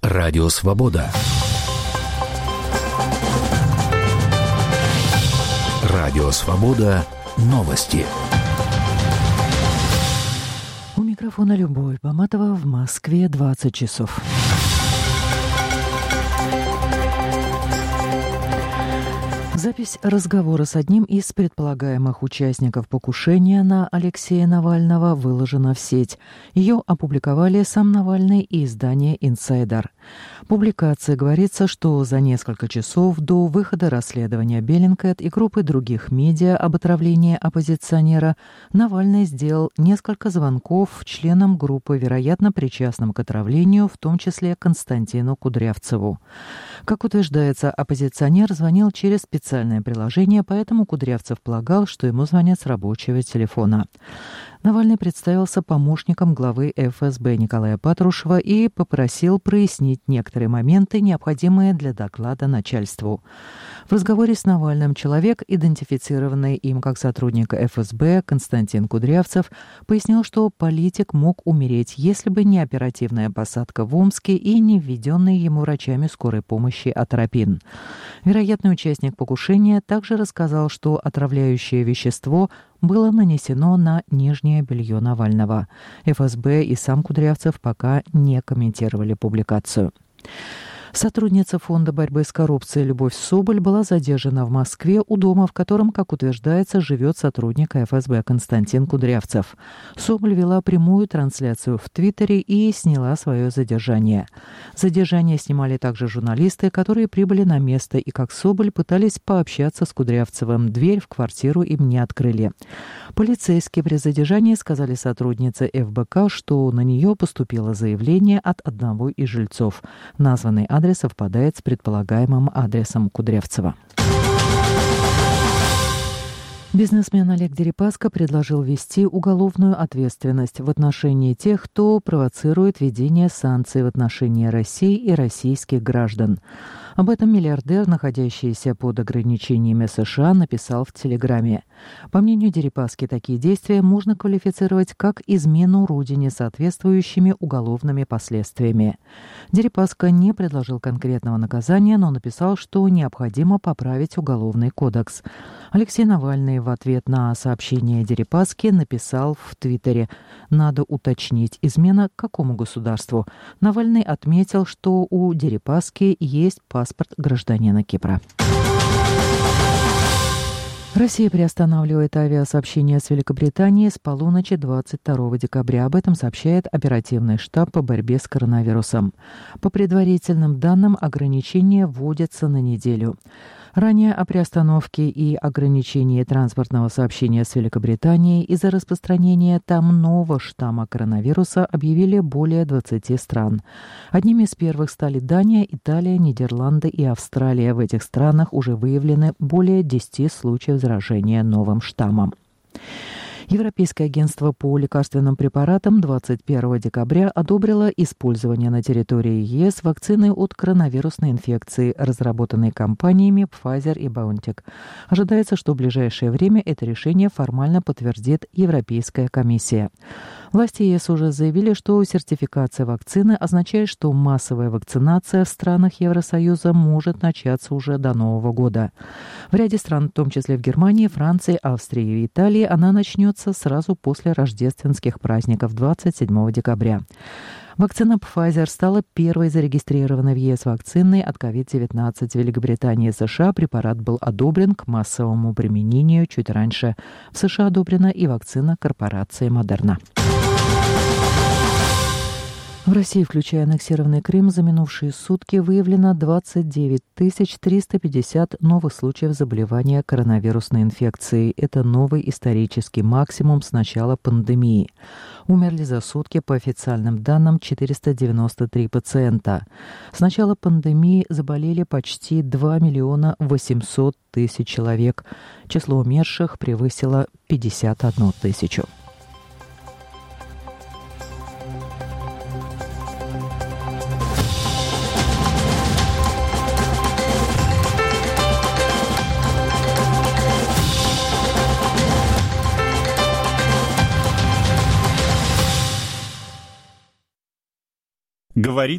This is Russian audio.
Радио Свобода. Радио Свобода. Новости. У микрофона Любовь Баматова. В Москве 20 часов. Запись разговора с одним из предполагаемых участников покушения на Алексея Навального выложена в сеть. Ее опубликовали сам Навальный и издание «Инсайдер». В публикации говорится, что за несколько часов до выхода расследования Bellingcat и группы других медиа об отравлении оппозиционера Навальный сделал несколько звонков членам группы, вероятно, причастным к отравлению, в том числе Константину Кудрявцеву. Как утверждается, оппозиционер звонил через специальное приложение, поэтому Кудрявцев полагал, что ему звонят с рабочего телефона. Навальный представился помощником главы ФСБ Николая Патрушева и попросил прояснить некоторые моменты, необходимые для доклада начальству. В разговоре с Навальным человек, идентифицированный им как сотрудник ФСБ Константин Кудрявцев, пояснил, что политик мог умереть, если бы не оперативная посадка в Омске и не введенный ему врачами скорой помощи атропин. Вероятный участник покушения также рассказал, что отравляющее вещество было нанесено на нижнее белье Навального. ФСБ и сам Кудрявцев пока не комментировали публикацию. Сотрудница Фонда борьбы с коррупцией Любовь Соболь была задержана в Москве у дома, в котором, как утверждается, живет сотрудник ФСБ Константин Кудрявцев. Соболь вела прямую трансляцию в Твиттере и сняла свое задержание. Задержание снимали также журналисты, которые прибыли на место и, как Соболь, пытались пообщаться с Кудрявцевым. Дверь в квартиру им не открыли. Полицейские при задержании сказали сотруднице ФБК, что на нее поступило заявление от одного из жильцов. Названный адрес совпадает с предполагаемым адресом Кудрявцева. Бизнесмен Олег Дерипаска предложил ввести уголовную ответственность в отношении тех, кто провоцирует введение санкций в отношении России и российских граждан. Об этом миллиардер, находящийся под ограничениями США, написал в Телеграме. По мнению Дерипаски, такие действия можно квалифицировать как измену родине с соответствующими уголовными последствиями. Дерипаска не предложил конкретного наказания, но написал, что необходимо поправить Уголовный кодекс. Алексей Навальный в ответ на сообщение Дерипаски написал в Твиттере: «Надо уточнить, измена какому государству?» Навальный отметил, что у Дерипаски есть паспорт гражданина Кипра. Россия приостанавливает авиасообщение с Великобританией с полуночи 22 декабря. Об этом сообщает оперативный штаб по борьбе с коронавирусом. По предварительным данным, ограничения вводятся на неделю. Ранее о приостановке и ограничении транспортного сообщения с Великобританией из-за распространения там нового штамма коронавируса объявили более 20 стран. Одними из первых стали Дания, Италия, Нидерланды и Австралия. В этих странах уже выявлены более 10 случаев заражения новым штаммом. Европейское агентство по лекарственным препаратам 21 декабря одобрило использование на территории ЕС вакцины от коронавирусной инфекции, разработанной компаниями Pfizer и BioNTech. Ожидается, что в ближайшее время это решение формально подтвердит Европейская комиссия. Власти ЕС уже заявили, что сертификация вакцины означает, что массовая вакцинация в странах Евросоюза может начаться уже до Нового года. В ряде стран, в том числе в Германии, Франции, Австрии и Италии, она начнется сразу после рождественских праздников 27 декабря. Вакцина Pfizer стала первой зарегистрированной в ЕС вакциной от COVID-19. В Великобритании и США препарат был одобрен к массовому применению чуть раньше. В США одобрена и вакцина корпорации Moderna. В России, включая аннексированный Крым, за минувшие сутки выявлено 29 350 новых случаев заболевания коронавирусной инфекцией. Это новый исторический максимум с начала пандемии. Умерли за сутки, по официальным данным, 493 пациента. С начала пандемии заболели почти 2 800 000 человек. Число умерших превысило 51 000.